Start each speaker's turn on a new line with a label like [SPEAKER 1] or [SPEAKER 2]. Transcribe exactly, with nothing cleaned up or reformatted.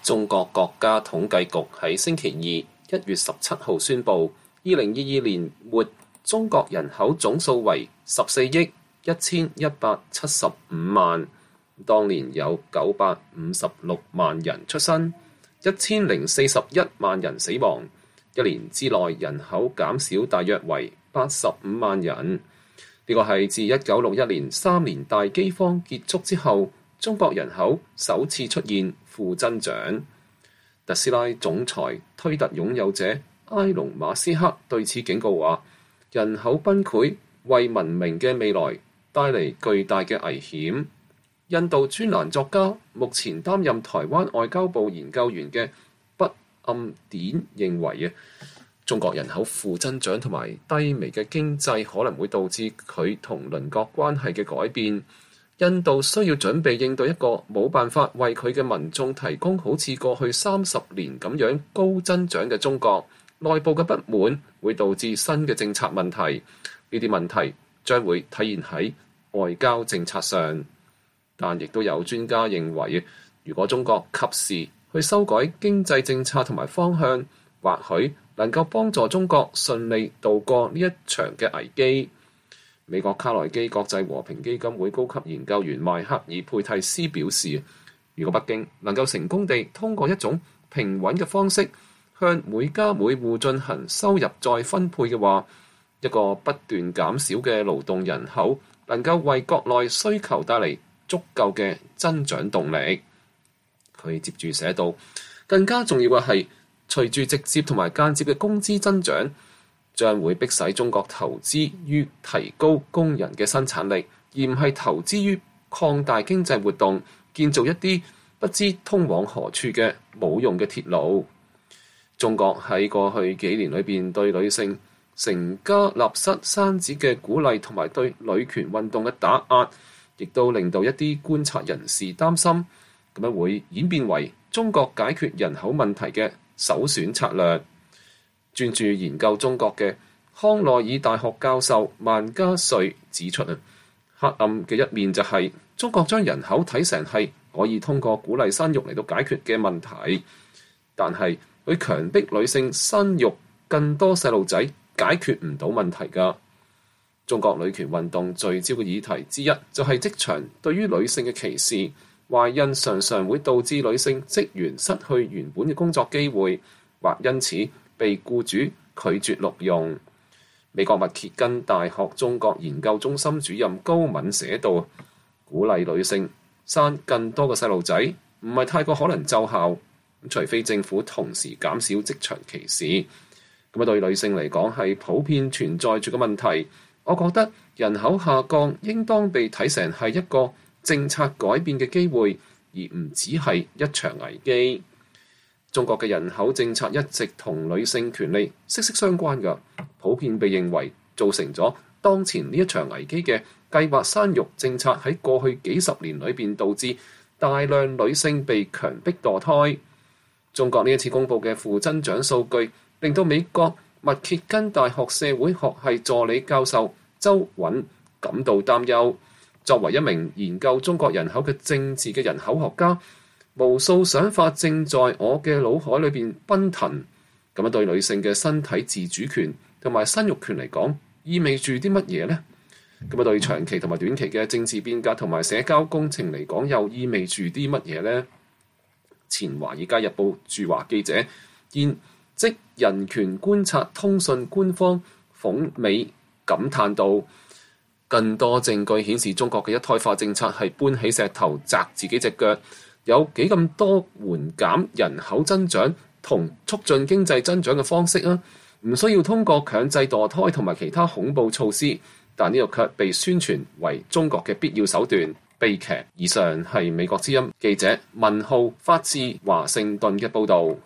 [SPEAKER 1] 中國國家統計局喺星期二一月十七號宣布，二零二二年末中國人口總數為十四億一千一百七十五萬，當年有九百五十六萬人出生，一千零四十一萬人死亡，一年之內人口減少大約為八十五萬人。呢個係自一九六一年三年大饑荒結束之後，中國人口首次出現負增長。特斯拉總裁推特擁有者埃隆馬斯克對此警告話：人口崩潰為文明嘅未來帶嚟巨大嘅危險。印度專欄作家目前擔任台灣外交部研究員嘅畢暗典認為啊，中國人口負增長同埋低微嘅經濟可能會導致佢同鄰國關係嘅改變。印度需要準備應對一個冇辦法為佢嘅民眾提供好似過去三十年咁樣高增長嘅中國。內部嘅不滿會導致新嘅政策問題，呢啲問題將會體現喺外交政策上。但亦都有專家認為，如果中國及時去修改經濟政策同埋方向，或許能夠幫助中國順利渡過呢一場嘅危機。美國卡內基國際和平基金會高級研究員邁克爾佩蒂斯表示，如果北京能夠成功地通過一種平穩嘅方式向每家每戶進行收入再分配嘅話，一個不斷減少嘅勞動人口能夠為國內需求帶嚟足夠嘅增長動力。佢接住寫道，更加重要嘅係，隨住直接同埋間接嘅工資增長，將會迫使中國投資於提高工人嘅生產力，而唔係投資於擴大經濟活動，建造一啲不知通往何處嘅冇用嘅鐵路。中國喺過去幾年裏邊對女性成家立室生子嘅鼓勵同埋對女權運動嘅打壓，亦都令到一啲觀察人士擔心，咁樣會演變為中國解決人口問題嘅首選策略。專注研究中國嘅康奈爾大學教授萬家瑞指出啊，黑暗嘅一面就係中國將人口睇成係可以通過鼓勵生育嚟到解決嘅問題，但係佢強迫女性生育更多細路仔，解決唔到問題㗎。中國女權運動聚焦嘅議題之一就係職場對於女性嘅歧視，懷孕常常會導致女性職員失去原本嘅工作機會，或因此被僱主拒絕錄用。美國密歇根大學中國研究中心主任高敏寫道，鼓勵女性生更多嘅細路仔唔係太過可能奏效，除非政府同時減少職場歧視。咁啊，對女性嚟講係普遍存在住嘅問題。我覺得人口下降應當被睇成係一個政策改變嘅機會，而唔只係一場危機。中國嘅人口政策一直同女性權利息息相關㗎，普遍被認為造成咗當前呢一場危機嘅計劃生育政策喺過去幾十年裏邊導致大量女性被強迫墮胎。中國呢一次公布嘅負增長數據，令到美國密歇根大學社會學系助理教授周韻感到擔憂。作為一名研究中國人口嘅政治嘅人口學家，無數想法正在我嘅腦海裏邊奔騰。咁樣對女性嘅身體自主權同埋生育權嚟講，意味住啲乜嘢呢？咁樣對長期同埋短期嘅政治變革同埋社交工程嚟講，又意味住啲乜嘢呢？前華爾街日報駐華記者現即人權觀察通訊官方馮美感嘆道，更多證據顯示中國嘅一胎化政策係搬起石頭砸自己隻腳。有幾咁多緩減人口增長同促進經濟增長嘅方式啊？唔需要通過強制墮胎同埋其他恐怖措施，但呢個卻被宣傳為中國嘅必要手段，悲劇。以上係美國之音記者文浩發自華盛頓嘅報導。